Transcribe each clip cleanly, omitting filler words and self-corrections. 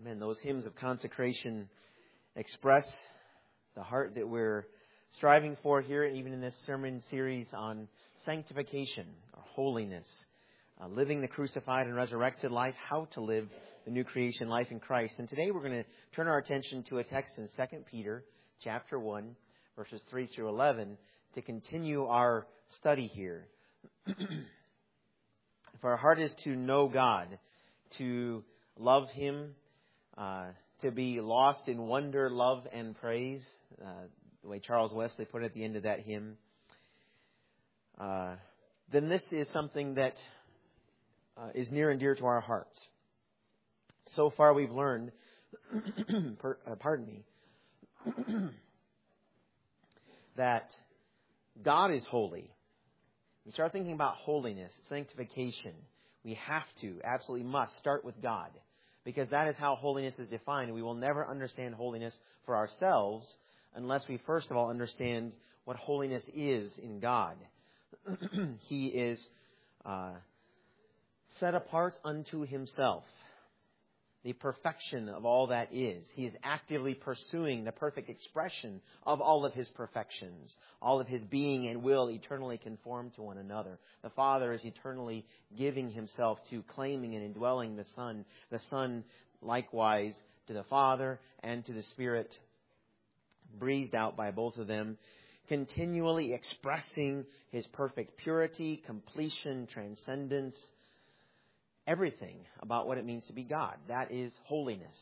Amen. Those hymns of consecration express the heart that we're striving for here, even in this sermon series on sanctification or holiness, living the crucified and resurrected life, how to live the new creation life in Christ. And today we're going to turn our attention to a text in 2 Peter chapter 1, verses 3 through 11, to continue our study here. If our heart is to know God, to love Him, to be lost in wonder, love, and praise, the way Charles Wesley put it at the end of that hymn, then this is something that is near and dear to our hearts. So far we've learned, that God is holy. We start thinking about holiness, sanctification. We have to, absolutely must, start with God. Because that is how holiness is defined. We will never understand holiness for ourselves unless we first of all understand what holiness is in God. He is set apart unto Himself, the perfection of all that is. He is actively pursuing the perfect expression of all of His perfections. All of His being and will eternally conform to one another. The Father is eternally giving Himself to, claiming and indwelling the Son. The Son likewise to the Father and to the Spirit, breathed out by both of them, continually expressing His perfect purity, completion, transcendence, everything about what it means to be God. That is holiness.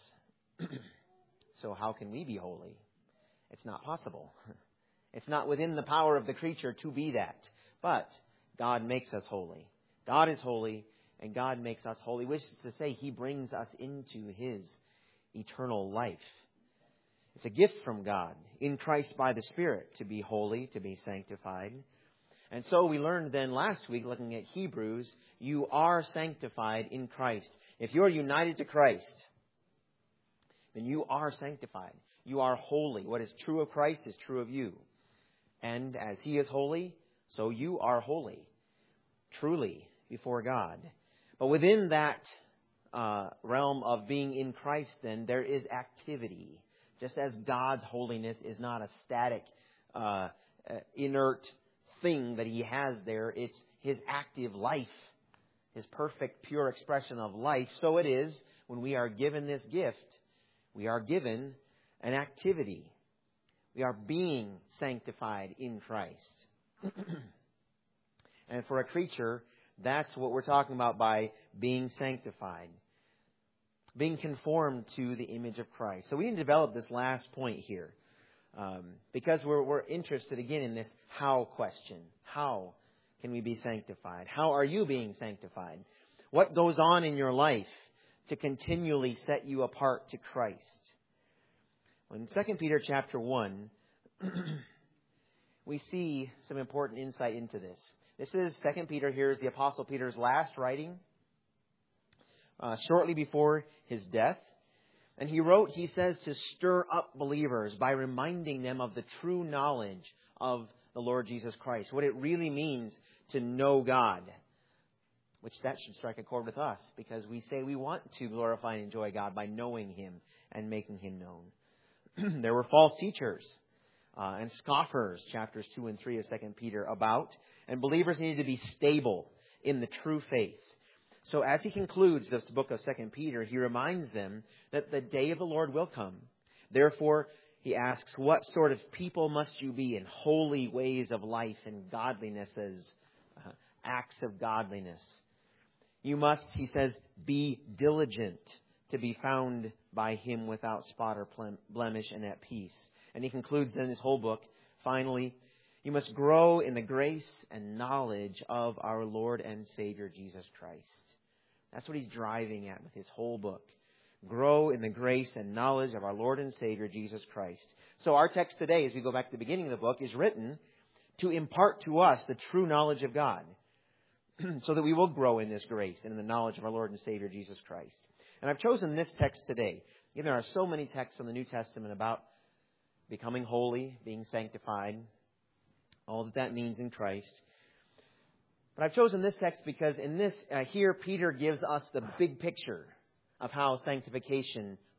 So how can we be holy? It's not possible. It's not within the power of the creature to be that. But God makes us holy. God is holy, and God makes us holy, which is to say He brings us into His eternal life. It's a gift from God in Christ by the Spirit to be holy, to be sanctified. And so we learned then last week, looking at Hebrews, you are sanctified in Christ. If you are united to Christ, then you are sanctified. You are holy. What is true of Christ is true of you. And as He is holy, so you are holy, truly, before God. But within that realm of being in Christ, then, there is activity. Just as God's holiness is not a static, inert thing that He has there, it's His active life, His perfect, pure expression of life. So it is when we are given this gift, we are given an activity. We are being sanctified in Christ. And for a creature, that's what we're talking about by being sanctified. Being conformed to the image of Christ. So we need to develop this last point here. Because we're interested again in this how question. How can we be sanctified? How are you being sanctified? What goes on in your life to continually set you apart to Christ? In 2 Peter chapter 1, we see some important insight into this. This is 2 Peter. Here is the Apostle Peter's last writing, shortly before his death. And he wrote, he says, to stir up believers by reminding them of the true knowledge of the Lord Jesus Christ. What it really means to know God. Which that should strike a chord with us, because we say we want to glorify and enjoy God by knowing Him and making Him known. There were false teachers and scoffers, chapters 2 and 3 of 2 Peter, about. And believers needed to be stable in the true faith. So as he concludes this book of 2 Peter, he reminds them that the day of the Lord will come. Therefore, he asks, what sort of people must you be in holy ways of life and godliness as acts of godliness? You must, he says, be diligent to be found by Him without spot or blemish and at peace. And he concludes in his whole book, finally, you must grow in the grace and knowledge of our Lord and Savior Jesus Christ. That's what he's driving at with his whole book. Grow in the grace and knowledge of our Lord and Savior Jesus Christ. So our text today, as we go back to the beginning of the book, is written to impart to us the true knowledge of God, so that we will grow in this grace and in the knowledge of our Lord and Savior Jesus Christ. And I've chosen this text today. There are so many texts in the New Testament about becoming holy, being sanctified, all that means in Christ. But I've chosen this text because in this, here Peter gives us the big picture of how sanctification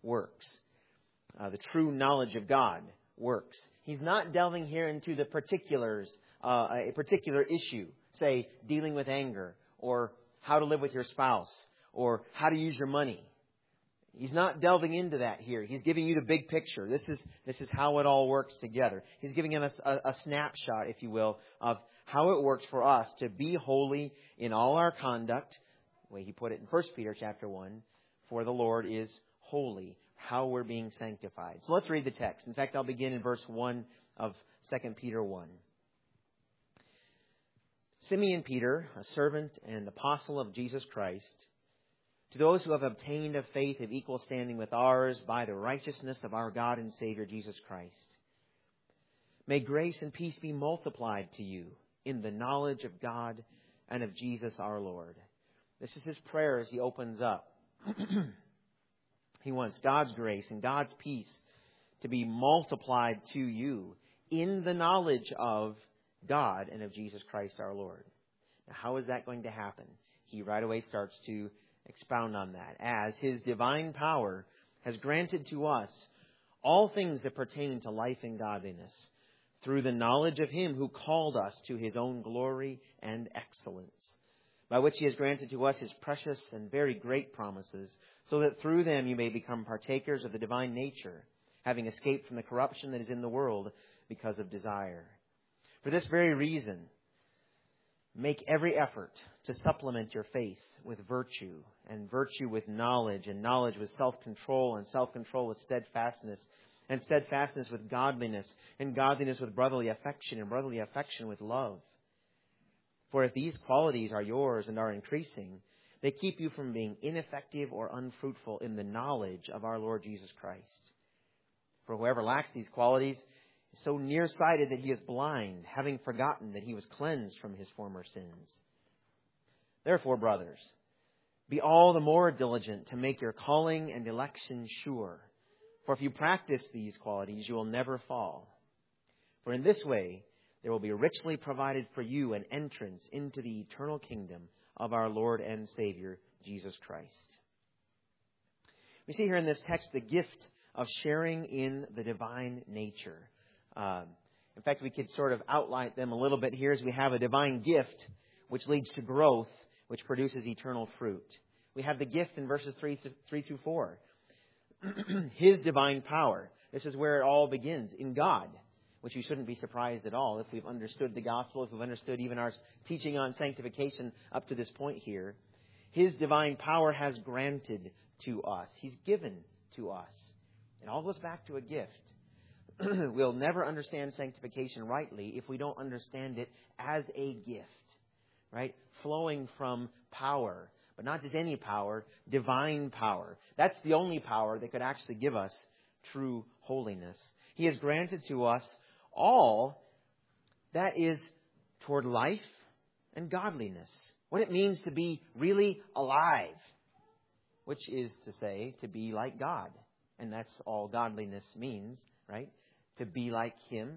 works. The true knowledge of God works. He's not delving here into the particulars, a particular issue, say dealing with anger, or how to live with your spouse, or how to use your money. He's not delving into that here. He's giving you the big picture. This is how it all works together. He's giving us a snapshot, if you will, of how it works for us to be holy in all our conduct. The way he put it in 1 Peter chapter 1, for the Lord is holy. How we're being sanctified. So let's read the text. In fact, I'll begin in verse 1 of 2 Peter 1. Simeon Peter, a servant and apostle of Jesus Christ, to those who have obtained a faith of equal standing with ours by the righteousness of our God and Savior Jesus Christ, may grace and peace be multiplied to you in the knowledge of God and of Jesus our Lord. This is his prayer as he opens up. He wants God's grace and God's peace to be multiplied to you in the knowledge of God and of Jesus Christ our Lord. Now, how is that going to happen? He right away starts to expound on that. As his divine power has granted to us all things that pertain to life and godliness, through the knowledge of him who called us to his own glory and excellence, by which he has granted to us his precious and very great promises, so that through them you may become partakers of the divine nature, having escaped from the corruption that is in the world because of desire. For this very reason, make every effort to supplement your faith with virtue, and virtue with knowledge, and knowledge with self-control, and self-control with steadfastness, and steadfastness with godliness, and godliness with brotherly affection, and brotherly affection with love. For if these qualities are yours and are increasing, they keep you from being ineffective or unfruitful in the knowledge of our Lord Jesus Christ. For whoever lacks these qualities is so nearsighted that he is blind, having forgotten that he was cleansed from his former sins. Therefore, brothers, be all the more diligent to make your calling and election sure. For if you practice these qualities, you will never fall. For in this way, there will be richly provided for you an entrance into the eternal kingdom of our Lord and Savior, Jesus Christ. We see here in this text the gift of sharing in the divine nature. In fact, we could sort of outline them a little bit here as we have a divine gift which leads to growth, which produces eternal fruit. We have the gift in verses 3 through 4. His divine power. This is where it all begins, in God, which you shouldn't be surprised at all if we've understood the gospel, if we've understood even our teaching on sanctification up to this point here. His divine power has granted to us. He's given to us. It all goes back to a gift. We'll never understand sanctification rightly if we don't understand it as a gift, right? Flowing from power, but not just any power, divine power. That's the only power that could actually give us true holiness. He has granted to us all that is toward life and godliness. What it means to be really alive, which is to say, to be like God. And that's all godliness means, right? To be like Him.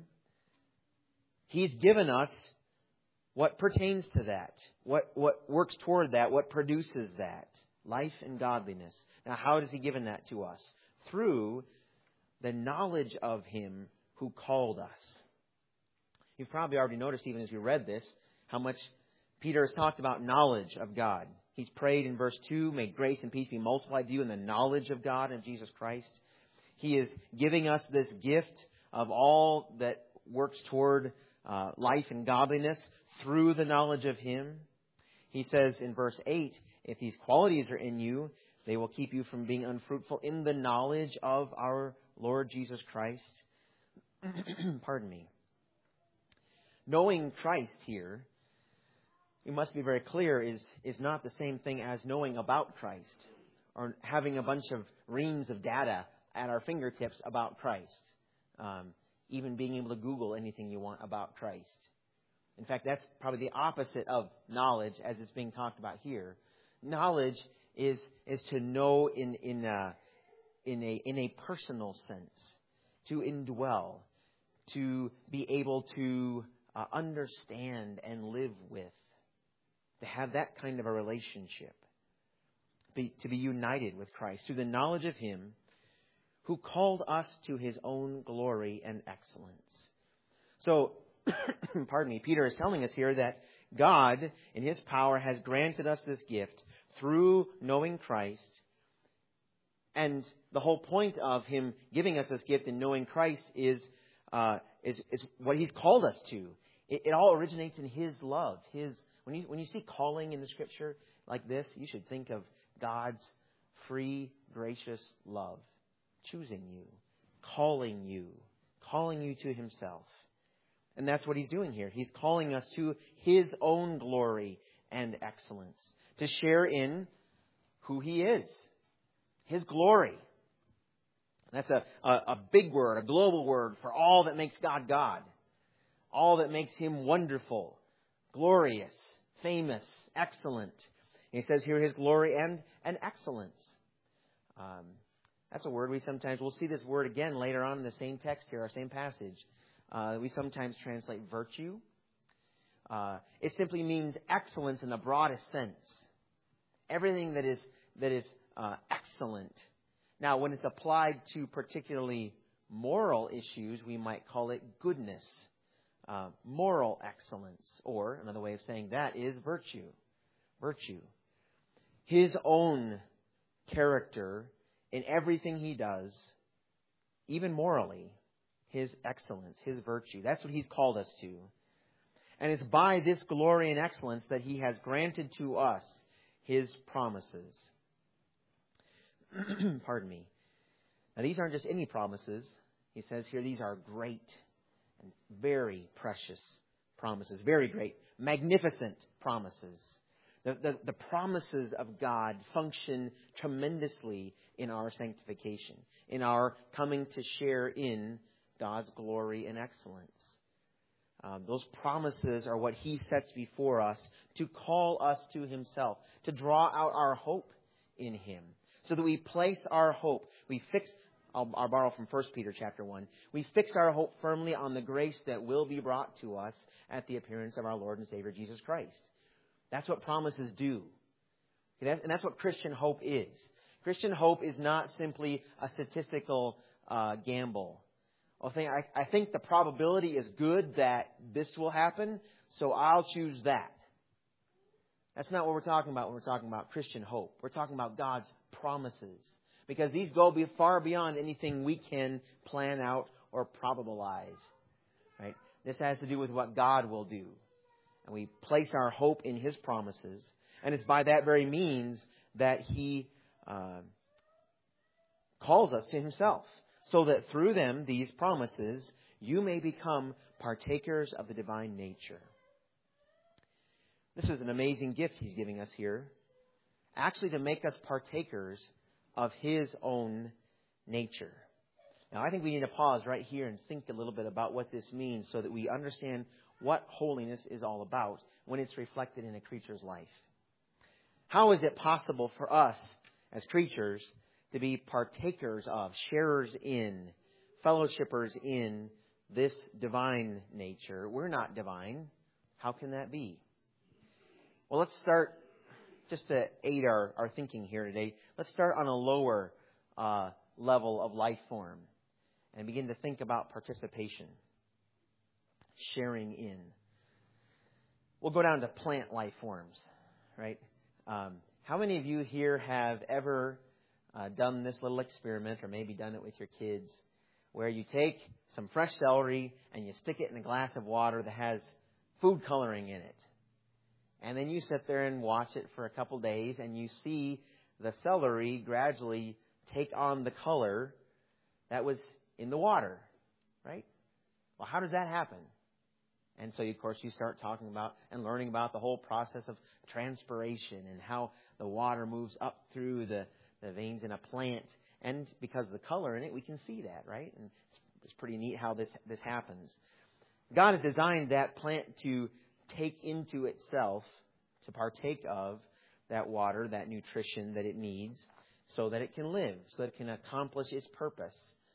He's given us what pertains to that, what works toward that, what produces that, life and godliness. Now, how has He given that to us? Through the knowledge of Him who called us. You've probably already noticed, even as you read this, how much Peter has talked about knowledge of God. He's prayed in verse 2, may grace and peace be multiplied to you in the knowledge of God and Jesus Christ. He is giving us this gift of all that works toward life and godliness through the knowledge of Him. He says in verse 8, if these qualities are in you, they will keep you from being unfruitful in the knowledge of our Lord Jesus Christ. Pardon me. Knowing Christ here, we must be very clear, is not the same thing as knowing about Christ or having a bunch of reams of data at our fingertips about Christ. Even being able to Google anything you want about Christ. In fact, that's probably the opposite of knowledge as it's being talked about here. Knowledge is to know in a personal sense, to indwell, to be able to understand and live with, to have that kind of a relationship, to be united with Christ through the knowledge of Him who called us to his own glory and excellence. So, pardon me, Peter is telling us here that God, in his power, has granted us this gift through knowing Christ. And the whole point of him giving us this gift in knowing Christ is what he's called us to. It all originates in his love. When you see calling in the Scripture like this, you should think of God's free, gracious love, choosing you, calling you to himself. And that's what he's doing here. He's calling us to his own glory and excellence, to share in who he is, his glory. That's a big word, a global word for all that makes God God, all that makes him wonderful, glorious, famous, excellent. And he says here his glory and excellence. That's a word we'll see this word again later on in the same text here, our same passage. We sometimes translate virtue. It simply means excellence in the broadest sense. Everything that is excellent. Now, when it's applied to particularly moral issues, we might call it goodness, moral excellence, or another way of saying that is virtue. Virtue. His own character in everything he does, even morally, his excellence, his virtue. That's what he's called us to. And it's by this glory and excellence that he has granted to us his promises. Pardon me. Now, these aren't just any promises. He says here these are great and very precious promises. Very great, magnificent promises. The promises of God function tremendously in our sanctification, in our coming to share in God's glory and excellence. Those promises are what he sets before us to call us to himself, to draw out our hope in him, so that we place our hope. I'll borrow from 1 Peter chapter 1. We fix our hope firmly on the grace that will be brought to us at the appearance of our Lord and Savior Jesus Christ. That's what promises do. And that's what Christian hope is. Christian hope is not simply a statistical gamble. I think the probability is good that this will happen, so I'll choose that. That's not what we're talking about when we're talking about Christian hope. We're talking about God's promises, because these go far beyond anything we can plan out or probabilize. Right? This has to do with what God will do. And we place our hope in his promises. And it's by that very means that he calls us to himself, so that through them, these promises, you may become partakers of the divine nature. This is an amazing gift he's giving us here, actually to make us partakers of his own nature. Now, I think we need to pause right here and think a little bit about what this means, so that we understand what holiness is all about when it's reflected in a creature's life. How is it possible for us as creatures to be partakers of, sharers in, fellowshippers in this divine nature? We're not divine. How can that be? Well, let's start, just to aid our thinking here today, let's start on a lower level of life form and begin to think about participation, sharing in. We'll go down to plant life forms, right? How many of you here have ever done this little experiment, or maybe done it with your kids, where you take some fresh celery and you stick it in a glass of water that has food coloring in it? And then you sit there and watch it for a couple days, and you see the celery gradually take on the color that was in the water, right? Well, how does that happen? And so, of course, you start talking about and learning about the whole process of transpiration and how the water moves up through the veins in a plant. And because of the color in it, we can see that, right? And it's pretty neat how this happens. God has designed that plant to take into itself, to partake of that water, that nutrition that it needs, so that it can live, so that it can accomplish its purpose.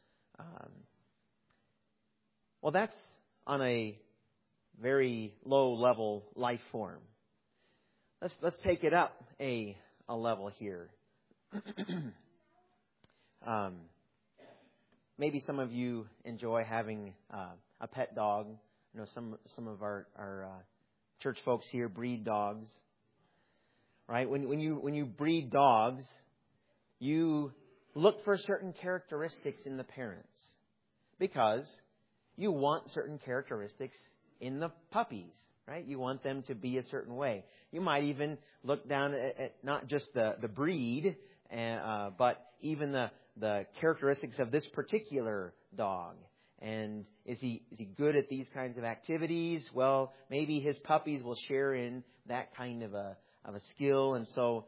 Well, that's on a very low level life form. Let's take it up a level here. maybe some of you enjoy having a pet dog. I know some of our church folks here breed dogs. Right? When you breed dogs, you look for certain characteristics in the parents because you want certain characteristics in the puppies, right? You want them to be a certain way. You might even look down at not just the breed, but even the characteristics of this particular dog. And is he good at these kinds of activities? Well, maybe his puppies will share in that kind of a skill. And so,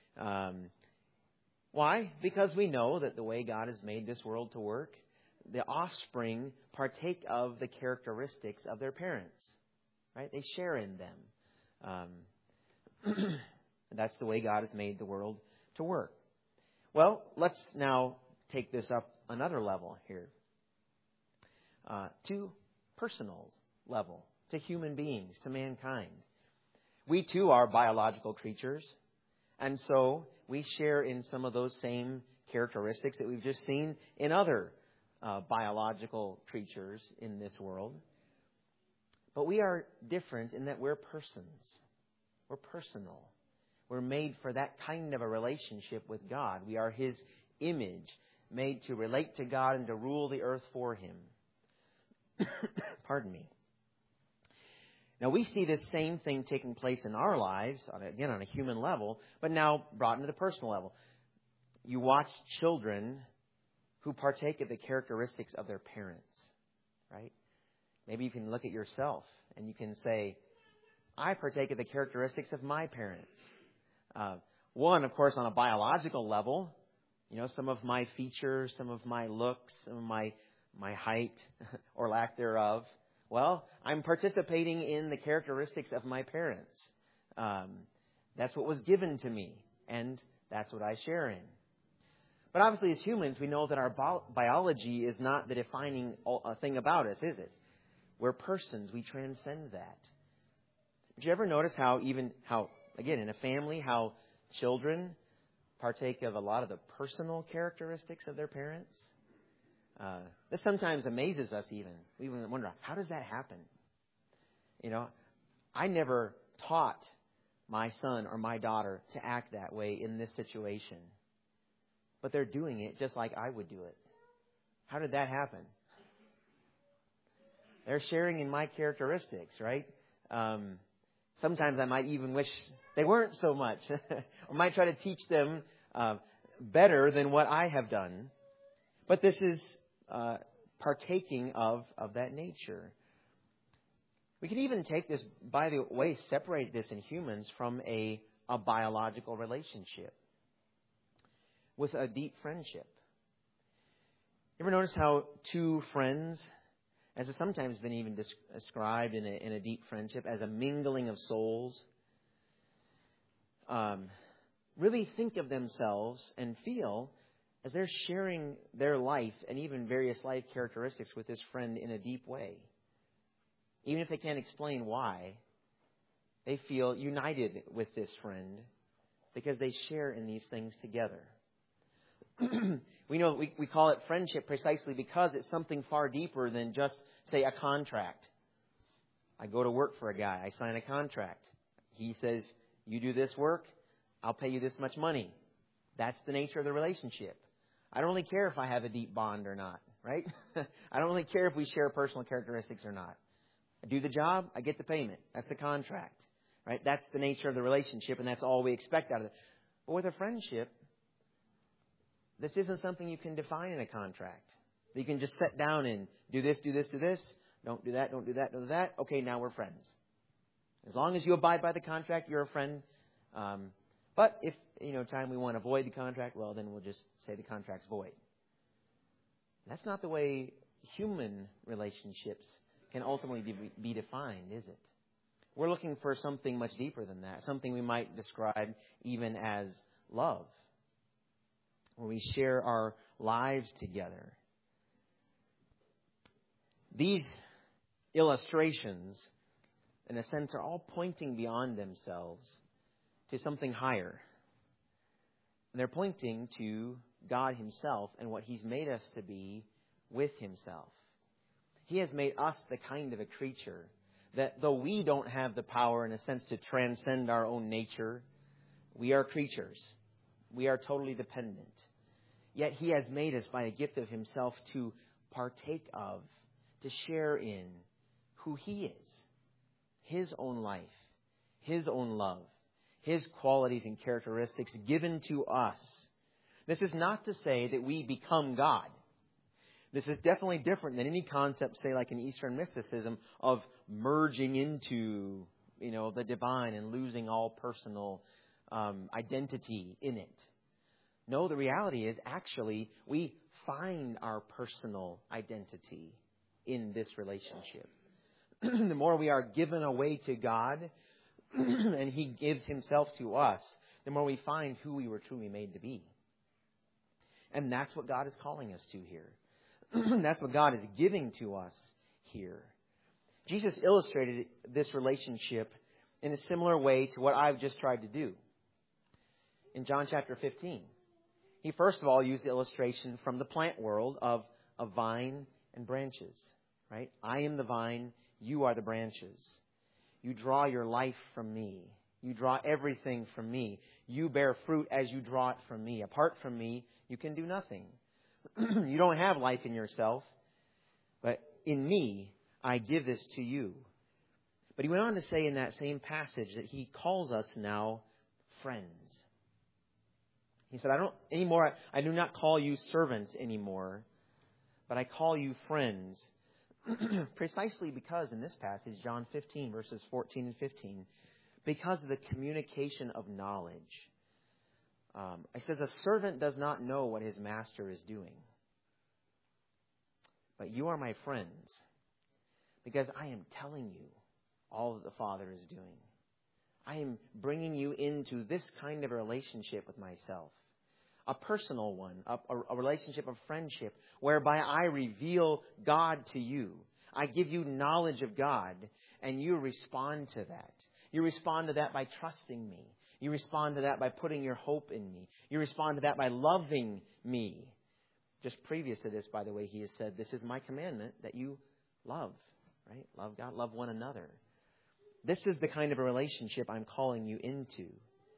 why? Because we know that the way God has made this world to work, the offspring partake of the characteristics of their parents. Right? They share in them. That's the way God has made the world to work. Well, let's now take this up another level here. To personal level, to human beings, to mankind. We too are biological creatures, and so we share in some of those same characteristics that we've just seen in other biological creatures in this world. But we are different in that we're persons. We're personal. We're made for that kind of a relationship with God. We are His image, made to relate to God and to rule the earth for Him. Pardon me. Now, we see this same thing taking place in our lives, again, on a human level, but now brought into the personal level. You watch children who partake of the characteristics of their parents, right? Maybe you can look at yourself and you can say, I partake of the characteristics of my parents. One, of course, on a biological level, some of my features, some of my looks, some of my height or lack thereof. Well, I'm participating in the characteristics of my parents. That's what was given to me, and that's what I share in. But obviously, as humans, we know that our biology is not the defining thing about us, is it? We're persons. We transcend that. Did you ever notice how, again, in a family, how children partake of a lot of the personal characteristics of their parents? This sometimes amazes us even. We even wonder, how does that happen? I never taught my son or my daughter to act that way in this situation. But they're doing it just like I would do it. How did that happen? They're sharing in my characteristics, right? Sometimes I might even wish they weren't so much. Or might try to teach them better than what I have done. But this is partaking of that nature. We can even take this, by the way, separate this in humans from a biological relationship with a deep friendship. You ever notice how two friends, as it's sometimes been even described in a deep friendship, as a mingling of souls, really think of themselves and feel as they're sharing their life and even various life characteristics with this friend in a deep way. Even if they can't explain why, they feel united with this friend because they share in these things together. We know we call it friendship precisely because it's something far deeper than just, say, a contract. I go to work for a guy. I sign a contract. He says, you do this work, I'll pay you this much money. That's the nature of the relationship. I don't really care if I have a deep bond or not, right? I don't really care if we share personal characteristics or not. I do the job, I get the payment. That's the contract, right? That's the nature of the relationship, and that's all we expect out of it. But with a friendship, this isn't something you can define in a contract. You can just sit down and do this, do this, do this. Don't do that, don't do that, don't do that. Okay, now we're friends. As long as you abide by the contract, you're a friend. But if, time we want to void the contract, well, then we'll just say the contract's void. That's not the way human relationships can ultimately be defined, is it? We're looking for something much deeper than that, something we might describe even as love, where we share our lives together. These illustrations, in a sense, are all pointing beyond themselves to something higher. And they're pointing to God Himself and what He's made us to be with himself. He has made us the kind of a creature that though we don't have the power, in a sense, to transcend our own nature, we are creatures. We are totally dependent. Yet he has made us by a gift of himself to partake of, to share in who he is. His own life, his own love, his qualities and characteristics given to us. This is not to say that we become God. This is definitely different than any concept, say, like in Eastern mysticism, of merging into, the divine and losing all personal identity in it. No, the reality is actually we find our personal identity in this relationship. The more we are given away to God and he gives himself to us, the more we find who we were truly made to be. And that's what God is calling us to here. That's what God is giving to us here. Jesus illustrated this relationship in a similar way to what I've just tried to do. In John chapter 15, he first of all used the illustration from the plant world of a vine and branches. Right? I am the vine, you are the branches. You draw your life from me. You draw everything from me. You bear fruit as you draw it from me. Apart from me, you can do nothing. You don't have life in yourself, but in me, I give this to you. But he went on to say in that same passage that he calls us now friends. He said, I do not call you servants anymore, but I call you friends. Precisely because in this passage, John 15, verses 14 and 15, because of the communication of knowledge. It says, a servant does not know what his master is doing. But you are my friends, because I am telling you all that the Father is doing. I am bringing you into this kind of a relationship with myself. A personal one, a relationship of friendship, whereby I reveal God to you. I give you knowledge of God, and you respond to that. You respond to that by trusting me. You respond to that by putting your hope in me. You respond to that by loving me. Just previous to this, by the way, he has said, this is my commandment, that you love. Right? Love God, love one another. This is the kind of a relationship I'm calling you into.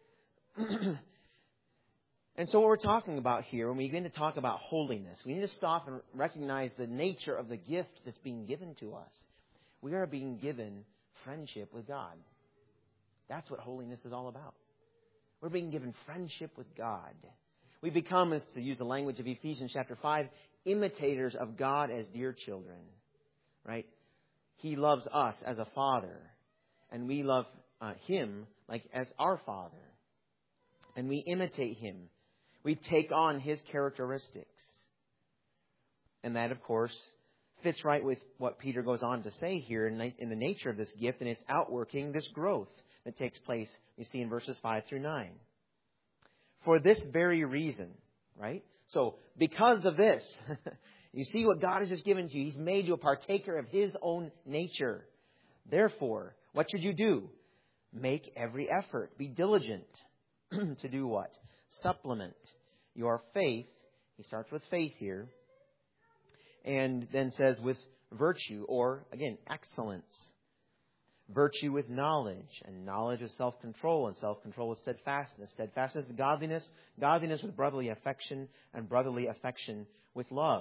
And so what we're talking about here, when we begin to talk about holiness, we need to stop and recognize the nature of the gift that's being given to us. We are being given friendship with God. That's what holiness is all about. We're being given friendship with God. We become, as to use the language of Ephesians chapter 5, imitators of God as dear children. Right? He loves us as a father. And we love him like as our father. And we imitate him. We take on his characteristics. And that, of course, fits right with what Peter goes on to say here in the nature of this gift and its outworking, this growth that takes place, you see in verses 5 through 9. For this very reason, right? So, because of this, you see what God has just given to you. He's made you a partaker of his own nature. Therefore, what should you do? Make every effort. Be diligent to do what? Supplement your faith. He starts with faith here. And then says with virtue, or again, excellence. Virtue with knowledge, and knowledge with self-control, and self-control with steadfastness. Steadfastness with godliness, godliness with brotherly affection, and brotherly affection with love.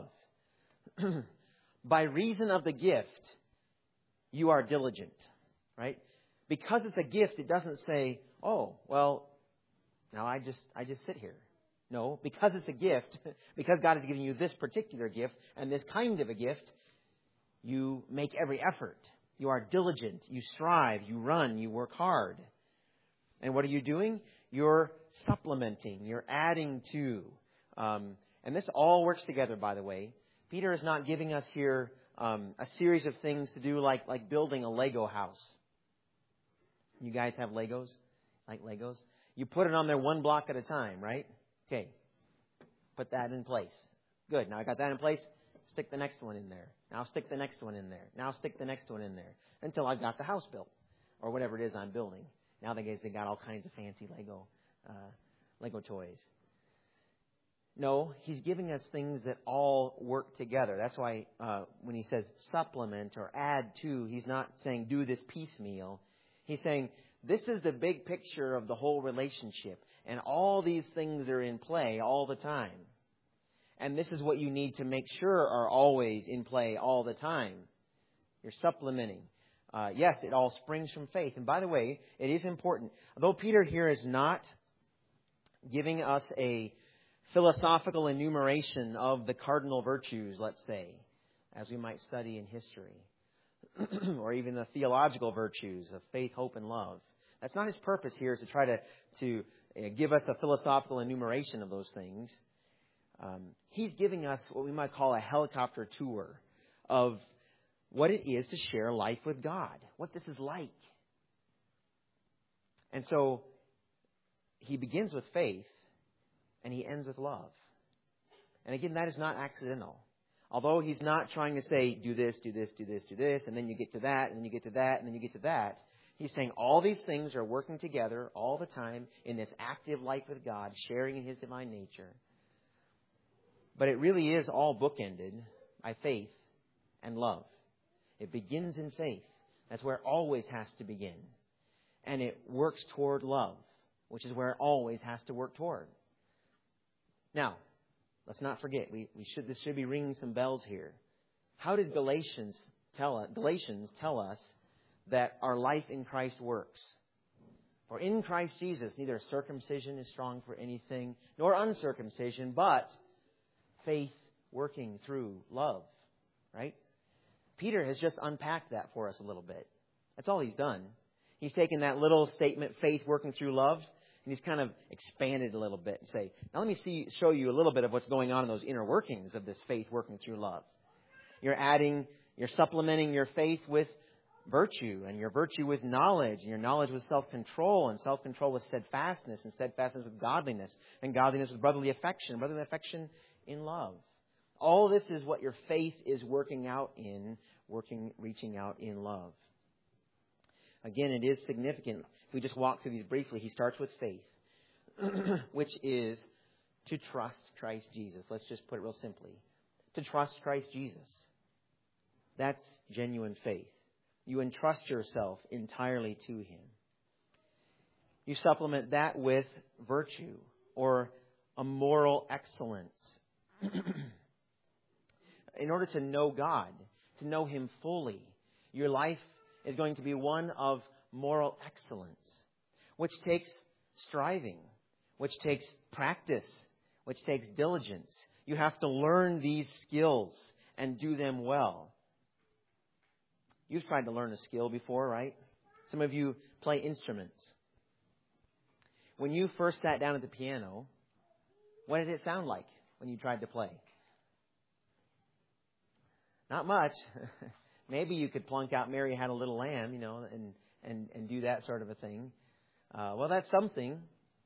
By reason of the gift, you are diligent, right? Because it's a gift, it doesn't say, oh, well, now I just sit here. No, because it's a gift, because God has given you this particular gift and this kind of a gift, you make every effort. You are diligent. You strive. You run. You work hard. And what are you doing? You're supplementing. You're adding to. And this all works together, by the way. Peter is not giving us here a series of things to do like building a Lego house. You guys have Legos? Like Legos? You put it on there one block at a time, right? Okay. Put that in place. Good. Now I got that in place. Stick the next one in there. Now stick the next one in there. Now stick the next one in there. Until I've got the house built. Or whatever it is I'm building. Now they got all kinds of fancy Lego toys. No, he's giving us things that all work together. That's why when he says supplement or add to, he's not saying do this piecemeal. He's saying this is the big picture of the whole relationship. And all these things are in play all the time. And this is what you need to make sure are always in play all the time. You're supplementing. Yes, it all springs from faith. And by the way, it is important. Although Peter here is not giving us a philosophical enumeration of the cardinal virtues, let's say, as we might study in history, or even the theological virtues of faith, hope, and love. That's not his purpose here, is to try to give us a philosophical enumeration of those things. He's giving us what we might call a helicopter tour of what it is to share life with God, what this is like. And so he begins with faith, and he ends with love. And again, that is not accidental. Although he's not trying to say, do this, do this, do this, do this, and then you get to that, and then you get to that, and then you get to that. He's saying all these things are working together all the time in this active life with God, sharing in his divine nature. But it really is all bookended by faith and love. It begins in faith. That's where it always has to begin. And it works toward love, which is where it always has to work toward. Now, let's not forget, this should be ringing some bells here. How did Galatians tell us that our life in Christ works? For in Christ Jesus, neither circumcision is strong for anything, nor uncircumcision, but faith working through love. Right? Peter has just unpacked that for us a little bit. That's all he's done. He's taken that little statement, faith working through love, and he's kind of expanded a little bit and say, now let me show you a little bit of what's going on in those inner workings of this faith working through love. You're supplementing your faith with virtue, and your virtue with knowledge, and your knowledge with self-control, and self-control with steadfastness, and steadfastness with godliness, and godliness with brotherly affection in love. All this is what your faith is reaching out in love. Again, it is significant. If we just walk through these briefly, he starts with faith, which is to trust Christ Jesus. Let's just put it real simply. To trust Christ Jesus. That's genuine faith. You entrust yourself entirely to him. You supplement that with virtue or a moral excellence. In order to know God, to know him fully, your life is going to be one of moral excellence, which takes striving, which takes practice, which takes diligence. You have to learn these skills and do them well. You've tried to learn a skill before, right? Some of you play instruments. When you first sat down at the piano, what did it sound like when you tried to play? Not much. Maybe you could plunk out Mary Had a Little Lamb, and do that sort of a thing. Well, that's something.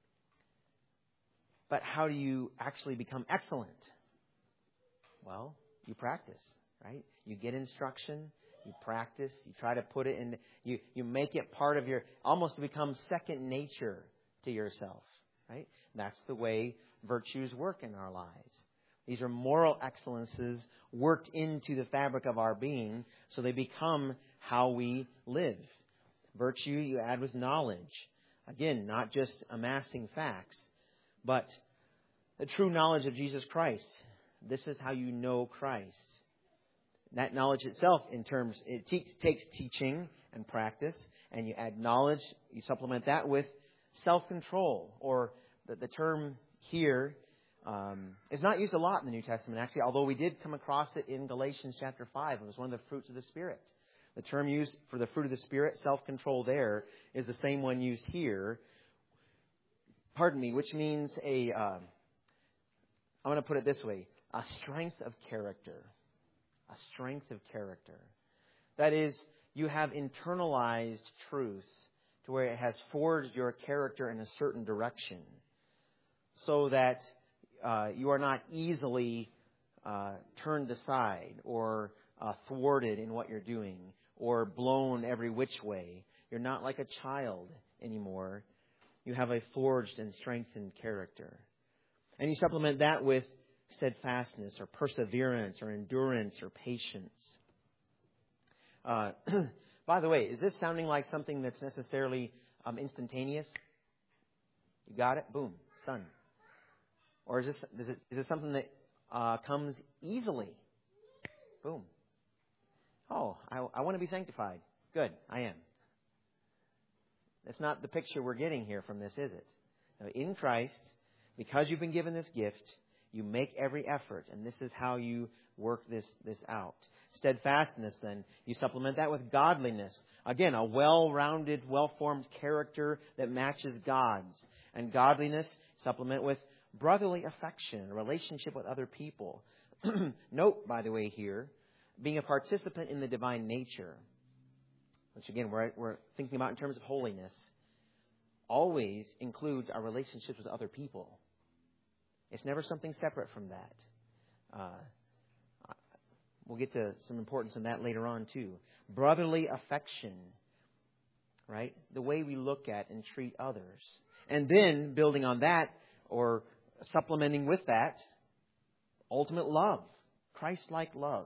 But how do you actually become excellent? Well, you practice, right? You get instruction, you practice, you try to put it in, you make it part of almost become second nature to yourself, right? That's the way virtues work in our lives. These are moral excellences worked into the fabric of our being, so they become how we live. Virtue you add with knowledge. Again, not just amassing facts, but the true knowledge of Jesus Christ. This is how you know Christ. That knowledge itself, it takes teaching and practice, and you add knowledge, you supplement that with self-control, or the term here is not used a lot in the New Testament, actually, although we did come across it in Galatians chapter 5. It was one of the fruits of the Spirit. The term used for the fruit of the Spirit, self-control there, is the same one used here, which means I'm going to put it this way, a strength of character. A strength of character. That is, you have internalized truth to where it has forged your character in a certain direction, so that you are not easily turned aside or thwarted in what you're doing or blown every which way. You're not like a child anymore. You have a forged and strengthened character. And you supplement that with steadfastness or perseverance or endurance or patience. By the way, is this sounding like something that's necessarily instantaneous? You got it? Boom. It's done. Or is this something that comes easily? Boom. Oh, I want to be sanctified. Good, I am. That's not the picture we're getting here from this, is it? Now, in Christ, because you've been given this gift, you make every effort, and this is how you work this out. Steadfastness, then, you supplement that with godliness. Again, a well-rounded, well-formed character that matches God's. And godliness, supplement with brotherly affection, a relationship with other people. Note, by the way, here, being a participant in the divine nature, which again, we're thinking about in terms of holiness, always includes our relationships with other people. It's never something separate from that. We'll get to some importance in that later on, too. Brotherly affection, right? The way we look at and treat others. And then, building on that, or supplementing with that, ultimate love. Christ-like love.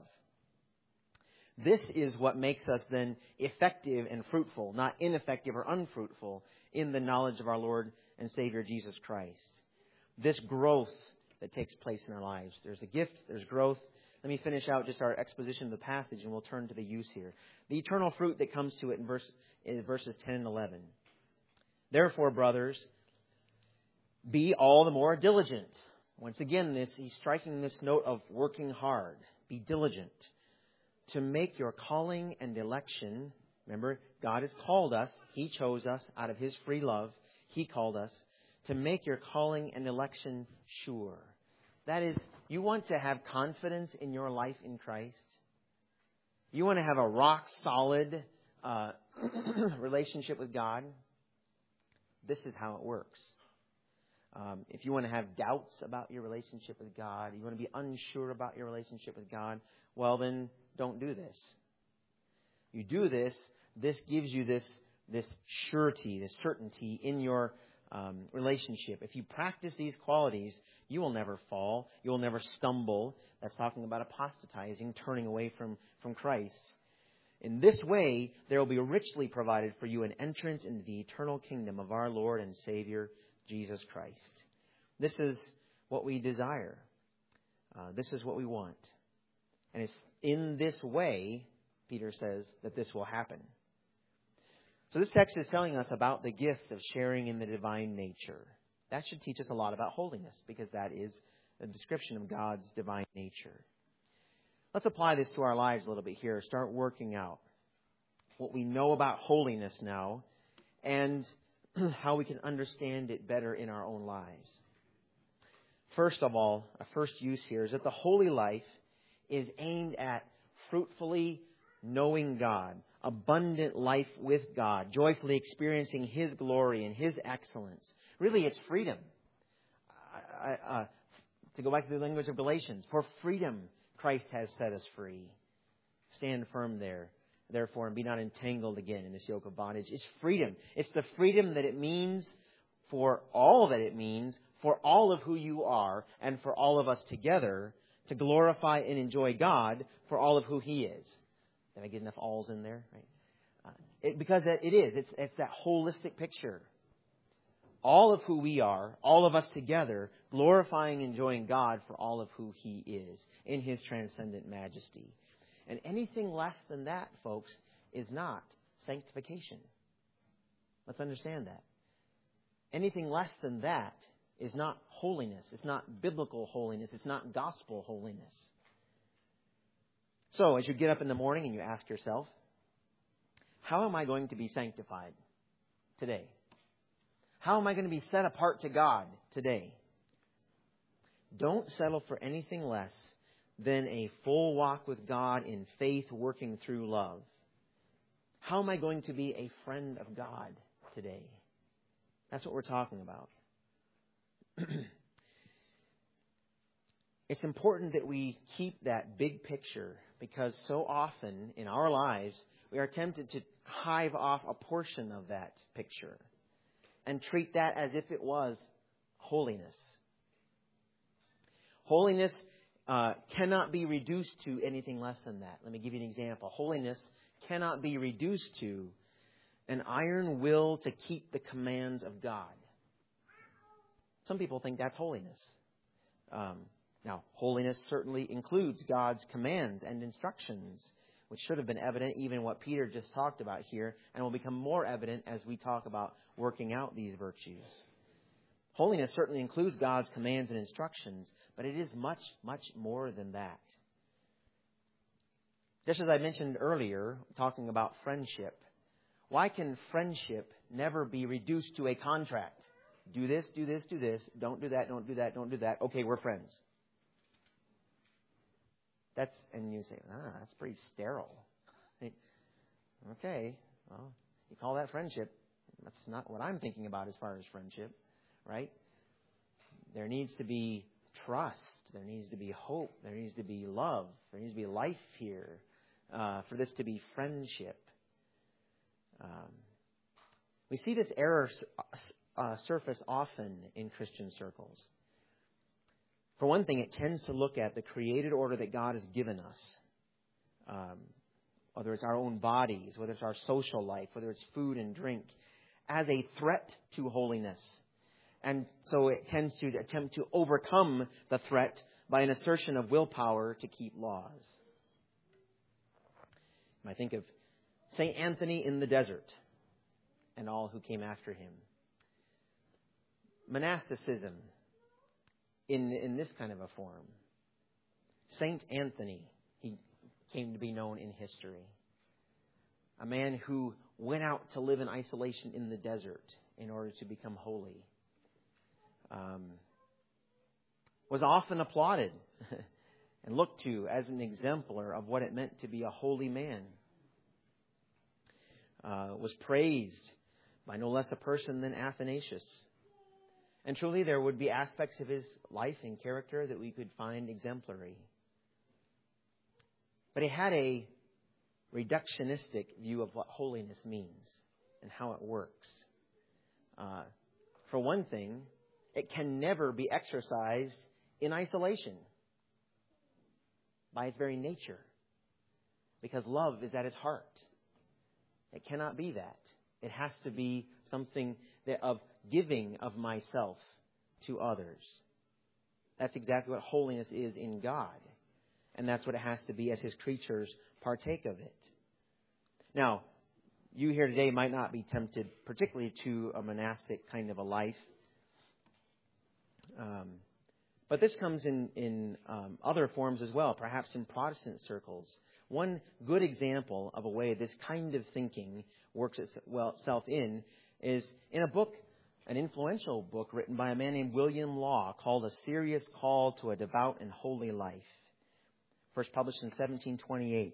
This is what makes us then effective and fruitful, not ineffective or unfruitful, in the knowledge of our Lord and Savior Jesus Christ. This growth that takes place in our lives. There's a gift, there's growth. Let me finish out just our exposition of the passage and we'll turn to the use here. The eternal fruit that comes to it in verses 10 and 11. Therefore, brothers, be all the more diligent. Once again, he's striking this note of working hard. Be diligent to make your calling and election. Remember, God has called us. He chose us out of His free love. He called us to make your calling and election sure. That is, you want to have confidence in your life in Christ. You want to have a rock-solid relationship with God. This is how it works. If you want to have doubts about your relationship with God, you want to be unsure about your relationship with God, well then, don't do this. You do this, this gives you this surety, this certainty in your relationship. If you practice these qualities, you will never fall. You will never stumble. That's talking about apostatizing, turning away from Christ. In this way, there will be richly provided for you an entrance into the eternal kingdom of our Lord and Savior, Jesus Christ. This is what we desire. This is what we want. And it's in this way, Peter says, that this will happen. So this text is telling us about the gift of sharing in the divine nature. That should teach us a lot about holiness, because that is a description of God's divine nature. Let's apply this to our lives a little bit here. Start working out what we know about holiness now and how we can understand it better in our own lives. First of all, a first use here is that the holy life is aimed at fruitfully knowing God, abundant life with God, joyfully experiencing His glory and His excellence. Really, it's freedom. To go back to the language of Galatians, for freedom Christ has set us free. Stand firm therefore, and be not entangled again in this yoke of bondage. It's freedom. It's the freedom that it means for all that it means, for all of who you are, and for all of us together, to glorify and enjoy God for all of who He is. Did I get enough alls in there? Right? Because it is. It's that holistic picture. All of who we are, all of us together, glorifying and enjoying God for all of who He is in His transcendent majesty. And anything less than that, folks, is not sanctification. Let's understand that. Anything less than that is not holiness. It's not biblical holiness. It's not gospel holiness. So, as you get up in the morning and you ask yourself, how am I going to be sanctified today? How am I going to be set apart to God today? Don't settle for anything less than a full walk with God in faith, working through love. How am I going to be a friend of God today? That's what we're talking about. It's important that we keep that big picture, because so often in our lives we are tempted to hive off a portion of that picture and treat that as if it was holiness. Holiness cannot be reduced to anything less than that. Let me give you an example. Holiness cannot be reduced to an iron will to keep the commands of God. Some people think that's holiness. Now, holiness certainly includes God's commands and instructions, which should have been evident even in what Peter just talked about here, and will become more evident as we talk about working out these virtues. Holiness certainly includes God's commands and instructions, but it is much, much more than that. Just as I mentioned earlier, talking about friendship, why can friendship never be reduced to a contract? Do this, do this, do this. Don't do that, don't do that, don't do that. Okay, we're friends. And you say, that's pretty sterile. Okay, well, you call that friendship. That's not what I'm thinking about as far as friendship, right? There needs to be trust. There needs to be hope. There needs to be love. There needs to be life here for this to be friendship. We see this error surface often in Christian circles. For one thing, it tends to look at the created order that God has given us, whether it's our own bodies, whether it's our social life, whether it's food and drink, as a threat to holiness. And so it tends to attempt to overcome the threat by an assertion of willpower to keep laws. I think of St. Anthony in the desert and all who came after him. Monasticism in this kind of a form. St. Anthony, he came to be known in history. A man who went out to live in isolation in the desert in order to become holy. Was often applauded and looked to as an exemplar of what it meant to be a holy man. Was praised by no less a person than Athanasius. And truly there would be aspects of his life and character that we could find exemplary. But he had a reductionistic view of what holiness means and how it works. For one thing, it can never be exercised in isolation by its very nature, because love is at its heart. It cannot be that. It has to be something of giving of myself to others. That's exactly what holiness is in God. And that's what it has to be as His creatures partake of it. Now, you here today might not be tempted particularly to a monastic kind of a life. But this comes in other forms as well, perhaps in Protestant circles. One good example of a way this kind of thinking works itself in is in a book, an influential book written by a man named William Law called A Serious Call to a Devout and Holy Life, first published in 1728.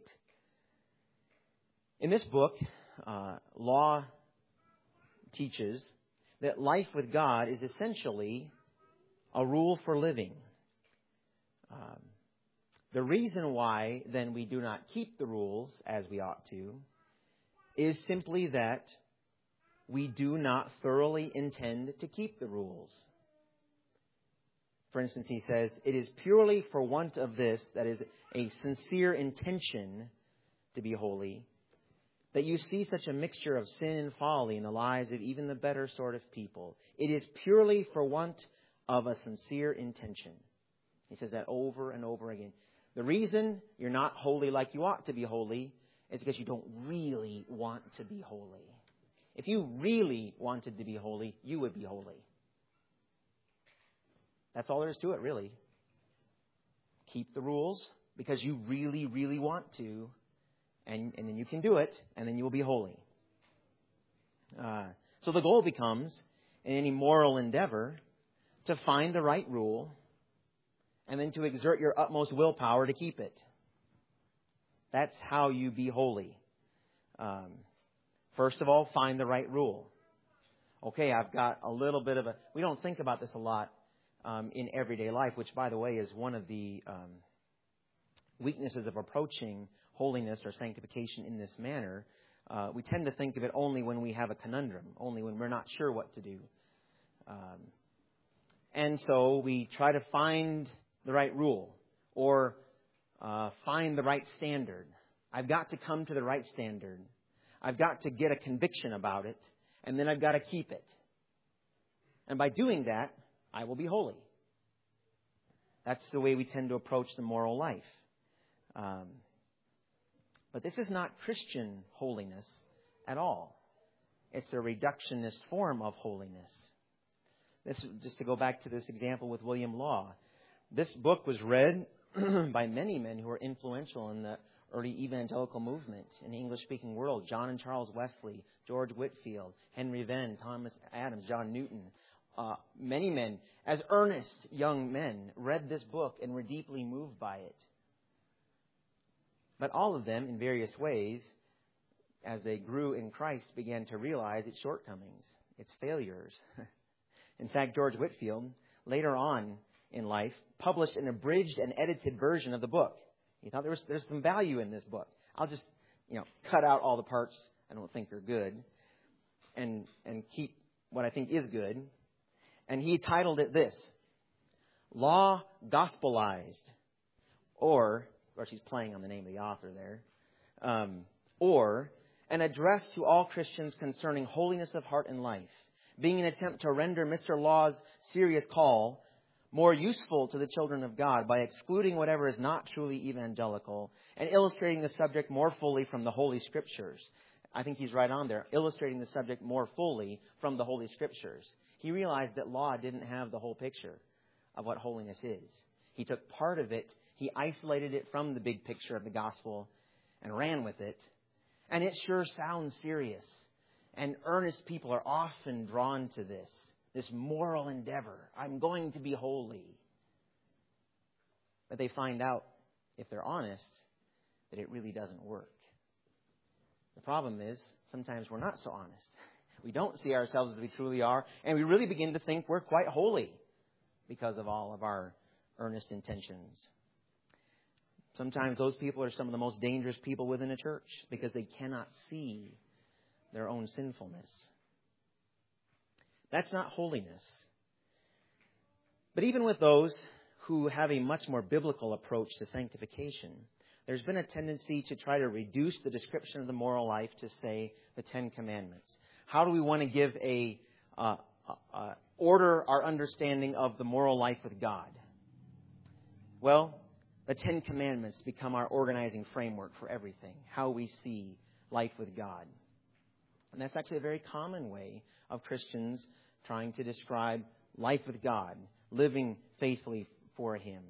In this book, Law teaches that life with God is essentially a rule for living. The reason why, then, we do not keep the rules as we ought to is simply that we do not thoroughly intend to keep the rules. For instance, he says, it is purely for want of this, that is, a sincere intention to be holy, that you see such a mixture of sin and folly in the lives of even the better sort of people. It is purely for want of a sincere intention. He says that over and over again. The reason you're not holy like you ought to be holy is because you don't really want to be holy. If you really wanted to be holy, you would be holy. That's all there is to it, really. Keep the rules because you really, really want to, and then you can do it, and then you will be holy. So the goal becomes, in any moral endeavor, to find the right rule and then to exert your utmost willpower to keep it. That's how you be holy. First of all, find the right rule. Okay, I've got a little bit of a... We don't think about this a lot in everyday life, which, by the way, is one of the weaknesses of approaching holiness or sanctification in this manner. We tend to think of it only when we have a conundrum, only when we're not sure what to do. And so we try to find the right rule or find the right standard. I've got to come to the right standard. I've got to get a conviction about it, and then I've got to keep it. And by doing that, I will be holy. That's the way we tend to approach the moral life. But this is not Christian holiness at all. It's a reductionist form of holiness. This, just to go back to this example with William Law, this book was read by many men who were influential in the early evangelical movement in the English-speaking world. John and Charles Wesley, George Whitefield, Henry Venn, Thomas Adams, John Newton. Many men, as earnest young men, read this book and were deeply moved by it. But all of them, in various ways, as they grew in Christ, began to realize its shortcomings, its failures. In fact, George Whitefield, later on in life, published an abridged and edited version of the book. He thought there's some value in this book. I'll just, cut out all the parts I don't think are good and keep what I think is good. And he titled it this, Law Gospelized, or, of course he's playing on the name of the author there, or an address to all Christians concerning holiness of heart and life, being an attempt to render Mr. Law's serious call more useful to the children of God by excluding whatever is not truly evangelical and illustrating the subject more fully from the Holy Scriptures. I think he's right on there, illustrating the subject more fully from the Holy Scriptures. He realized that Law didn't have the whole picture of what holiness is. He took part of it, he isolated it from the big picture of the gospel and ran with it. And it sure sounds serious. And earnest people are often drawn to this moral endeavor. I'm going to be holy. But they find out, if they're honest, that it really doesn't work. The problem is, sometimes we're not so honest. We don't see ourselves as we truly are, and we really begin to think we're quite holy because of all of our earnest intentions. Sometimes those people are some of the most dangerous people within a church because they cannot see their own sinfulness. That's not holiness. But even with those who have a much more biblical approach to sanctification, there's been a tendency to try to reduce the description of the moral life to, say, the Ten Commandments. How do we want to give order our understanding of the moral life with God? Well, the Ten Commandments become our organizing framework for everything, how we see life with God. And that's actually a very common way of Christians trying to describe life with God, living faithfully for Him.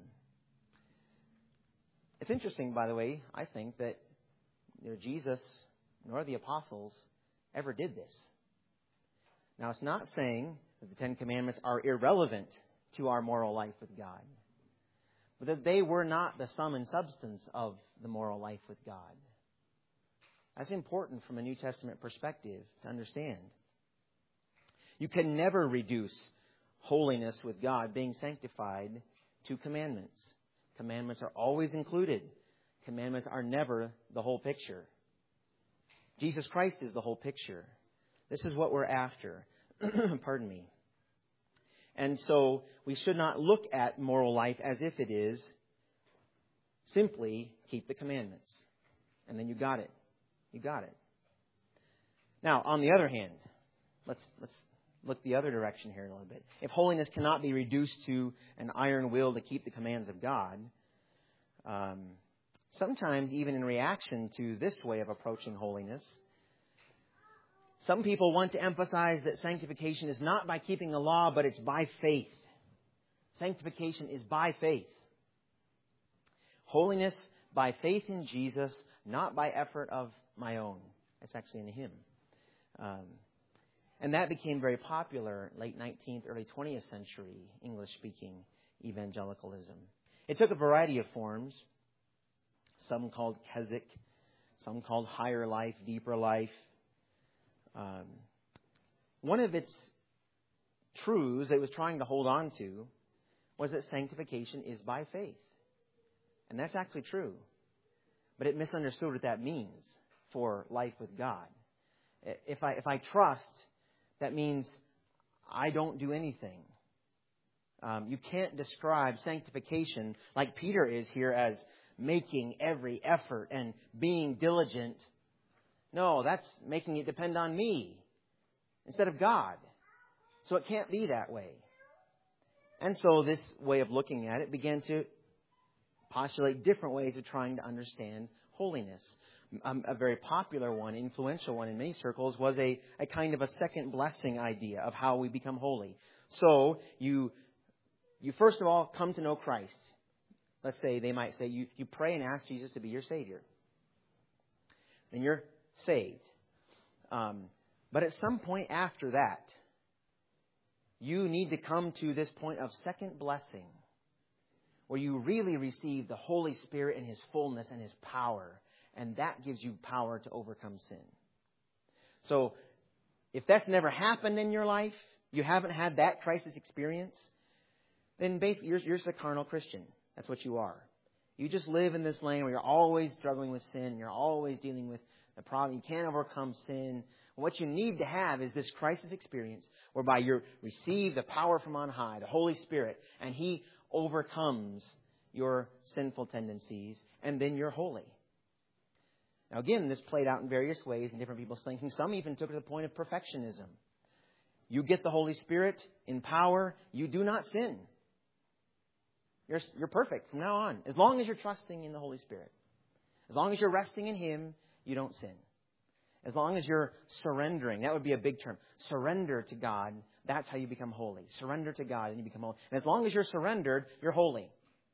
It's interesting, by the way, I think, that neither Jesus nor the apostles ever did this. Now, it's not saying that the Ten Commandments are irrelevant to our moral life with God, but that they were not the sum and substance of the moral life with God. That's important from a New Testament perspective to understand. You can never reduce holiness with God, being sanctified, to commandments. Commandments are always included. Commandments are never the whole picture. Jesus Christ is the whole picture. This is what we're after. Pardon me. And so we should not look at moral life as if it is simply keep the commandments. And then you got it. You got it. Now, on the other hand, let's look the other direction here a little bit. If holiness cannot be reduced to an iron will to keep the commands of God, sometimes even in reaction to this way of approaching holiness, some people want to emphasize that sanctification is not by keeping the law, but it's by faith. Sanctification is by faith. Holiness by faith in Jesus, not by effort of my own. That's actually in a hymn. And that became very popular late 19th, early 20th century English-speaking evangelicalism. It took a variety of forms. Some called Keswick, some called higher life, deeper life. One of its truths it was trying to hold on to was that sanctification is by faith. And that's actually true. But it misunderstood what that means for life with God. If I trust, that means I don't do anything. You can't describe sanctification like Peter is here as making every effort and being diligent. No, that's making it depend on me instead of God. So it can't be that way. And so this way of looking at it began to postulate different ways of trying to understand holiness. A very popular one, influential one in many circles, was a kind of a second blessing idea of how we become holy. So you first of all come to know Christ. Let's say they might say you pray and ask Jesus to be your Savior. Then you're saved. But at some point after that, you need to come to this point of second blessing, where you really receive the Holy Spirit in His fullness and His power. And that gives you power to overcome sin. So if that's never happened in your life, you haven't had that crisis experience, then basically you're just a carnal Christian. That's what you are. You just live in this lane where you're always struggling with sin. You're always dealing with the problem. You can't overcome sin. What you need to have is this crisis experience whereby you receive the power from on high, the Holy Spirit, and He overcomes your sinful tendencies, and then you're holy. Now again, this played out in various ways in different people's thinking. Some even took it to the point of perfectionism. You get the Holy Spirit in power, you do not sin. You're perfect from now on. As long as you're trusting in the Holy Spirit. As long as you're resting in Him, you don't sin. As long as you're surrendering, that would be a big term. Surrender to God, that's how you become holy. Surrender to God and you become holy. And as long as you're surrendered, you're holy.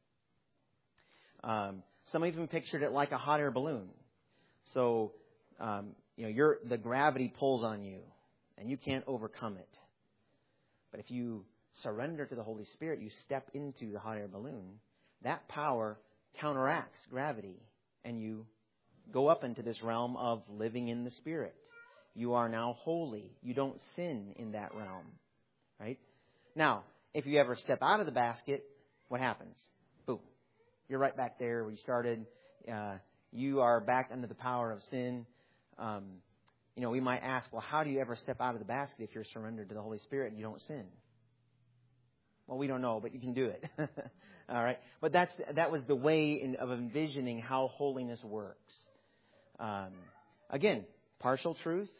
Some even pictured it like a hot air balloon. So, the gravity pulls on you and you can't overcome it. But if you surrender to the Holy Spirit, you step into the hot air balloon, that power counteracts gravity and you go up into this realm of living in the Spirit. You are now holy. You don't sin in that realm. Right? Now, if you ever step out of the basket, what happens? Boom. You're right back there where you started. You are back under the power of sin. We might ask, well, how do you ever step out of the basket if you're surrendered to the Holy Spirit and you don't sin? Well, we don't know, but you can do it. All right. But that was the way of envisioning how holiness works. Again, partial truth.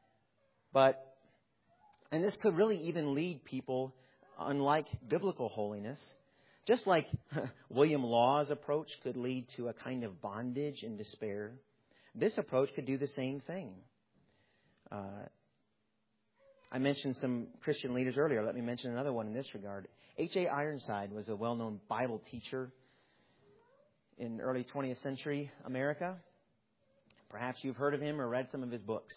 And this could really even lead people, unlike biblical holiness, just like William Law's approach could lead to a kind of bondage and despair, this approach could do the same thing. I mentioned some Christian leaders earlier. Let me mention another one in this regard. H.A. Ironside was a well-known Bible teacher in early 20th century America. Perhaps you've heard of him or read some of his books.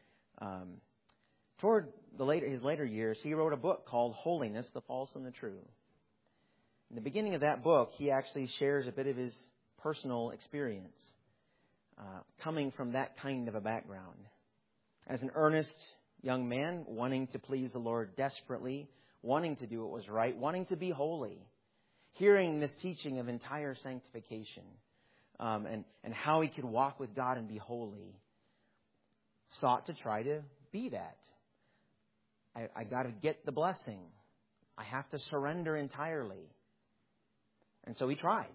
Toward his later years, he wrote a book called Holiness, the False and the True. In the beginning of that book, he actually shares a bit of his personal experience coming from that kind of a background. As an earnest young man, wanting to please the Lord desperately, wanting to do what was right, wanting to be holy, hearing this teaching of entire sanctification and how he could walk with God and be holy, sought to try to be that. I got to get the blessing. I have to surrender entirely. And so he tried.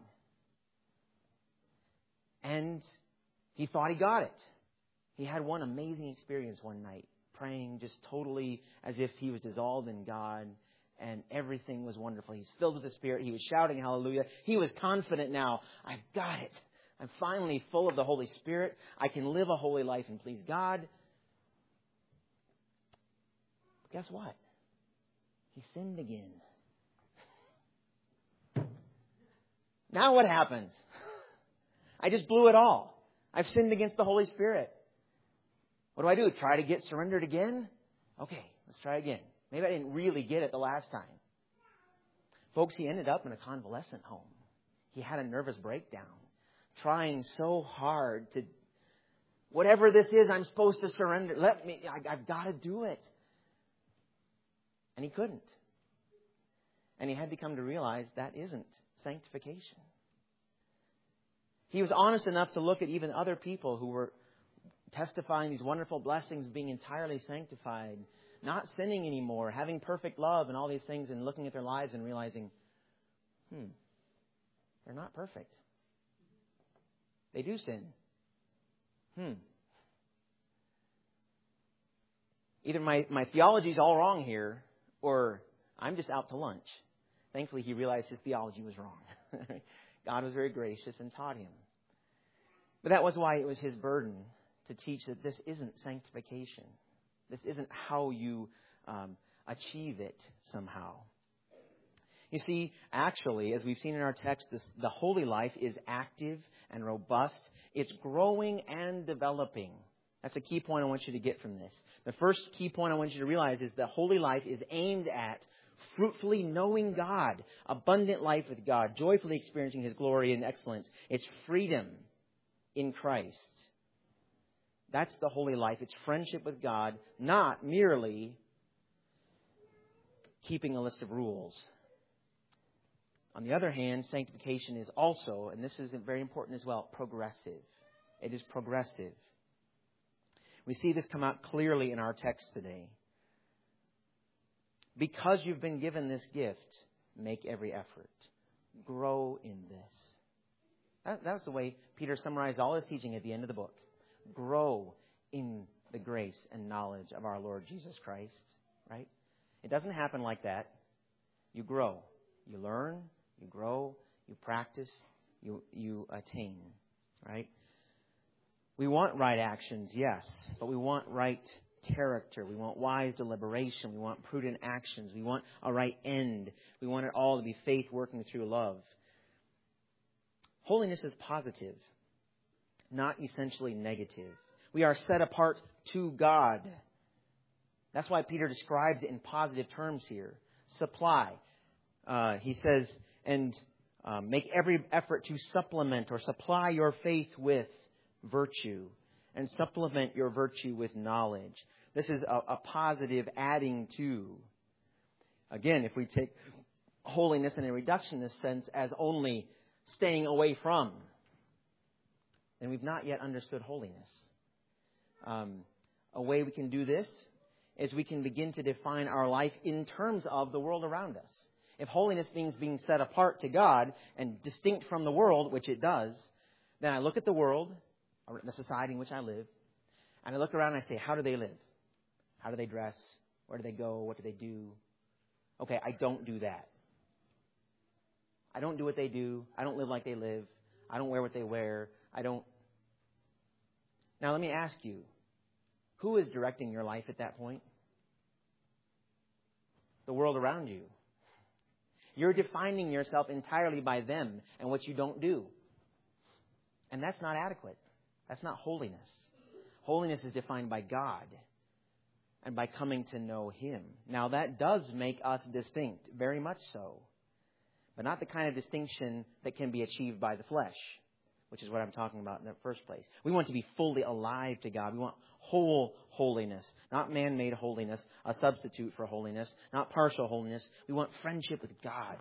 And he thought he got it. He had one amazing experience one night, praying just totally as if he was dissolved in God and everything was wonderful. He's filled with the Spirit. He was shouting hallelujah. He was confident now. I've got it. I'm finally full of the Holy Spirit. I can live a holy life and please God. But guess what? He sinned again. Now what happens? I just blew it all. I've sinned against the Holy Spirit. What do? Try to get surrendered again? Okay, let's try again. Maybe I didn't really get it the last time. Folks, he ended up in a convalescent home. He had a nervous breakdown, trying so hard to, whatever this is, I'm supposed to surrender. I've got to do it. And he couldn't. And he had to come to realize that isn't sanctification. He was honest enough to look at even other people who were testifying these wonderful blessings of being entirely sanctified. not sinning anymore, having perfect love and all these things, and looking at their lives and realizing, they're not perfect. They do sin. Either my theology's all wrong here, or I'm just out to lunch. Thankfully, he realized his theology was wrong. God was very gracious and taught him. But that was why it was his burden to teach that this isn't sanctification. This isn't how you achieve it somehow. You see, actually, as we've seen in our text, the holy life is active and robust. It's growing and developing. That's a key point I want you to get from this. The first key point I want you to realize is that holy life is aimed at fruitfully knowing God, abundant life with God, joyfully experiencing His glory and excellence. It's freedom in Christ. That's the holy life. It's friendship with God, not merely keeping a list of rules. On the other hand, sanctification is also, and this is very important as well, progressive. It is progressive. We see this come out clearly in our text today. Because you've been given this gift, make every effort. Grow in this. That was the way Peter summarized all his teaching at the end of the book. Grow in the grace and knowledge of our Lord Jesus Christ. Right? It doesn't happen like that. You grow. You learn. You grow. You practice. You attain. Right? We want right actions, yes, but we want right character. We want wise deliberation. We want prudent actions. We want a right end. We want it all to be faith working through love. Holiness is positive, not essentially negative. We are set apart to God. That's why Peter describes it in positive terms here. Supply. He says, and make every effort to supplement or supply your faith with virtue, and supplement your virtue with knowledge. This is a positive adding to. Again, if we take holiness in a reductionist sense as only staying away from, then we've not yet understood holiness. A way we can do this is we can begin to define our life in terms of the world around us. If holiness means being set apart to God and distinct from the world, which it does, then I look at the world, the society in which I live, and I look around and I say, how do they live? How do they dress? Where do they go? What do they do? Okay, I don't do that. I don't do what they do. I don't live like they live. I don't wear what they wear. Now let me ask you, who is directing your life at that point? The world around you. You're defining yourself entirely by them and what you don't do. And that's not adequate. That's not holiness. Holiness is defined by God and by coming to know Him. Now, that does make us distinct, very much so. But not the kind of distinction that can be achieved by the flesh, which is what I'm talking about in the first place. We want to be fully alive to God. We want whole holiness, not man-made holiness, a substitute for holiness, not partial holiness. We want friendship with God.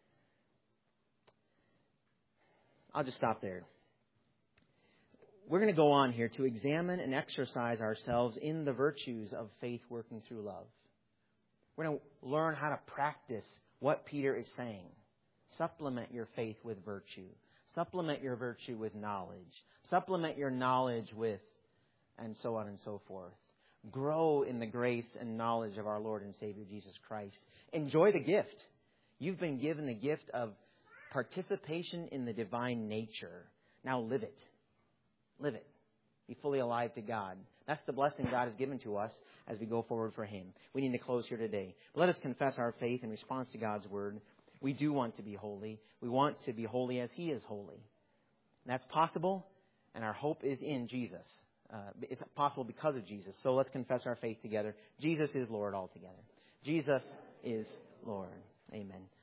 I'll just stop there. We're going to go on here to examine and exercise ourselves in the virtues of faith working through love. We're going to learn how to practice what Peter is saying. Supplement your faith with virtue. Supplement your virtue with knowledge. Supplement your knowledge with, and so on and so forth. Grow in the grace and knowledge of our Lord and Savior Jesus Christ. Enjoy the gift. You've been given the gift of participation in the divine nature. Now live it. Live it. Be fully alive to God. That's the blessing God has given to us as we go forward for Him. We need to close here today. But let us confess our faith in response to God's Word. We do want to be holy. We want to be holy as He is holy. And that's possible, and our hope is in Jesus. It's possible because of Jesus. So let's confess our faith together. Jesus is Lord altogether. Jesus is Lord. Amen.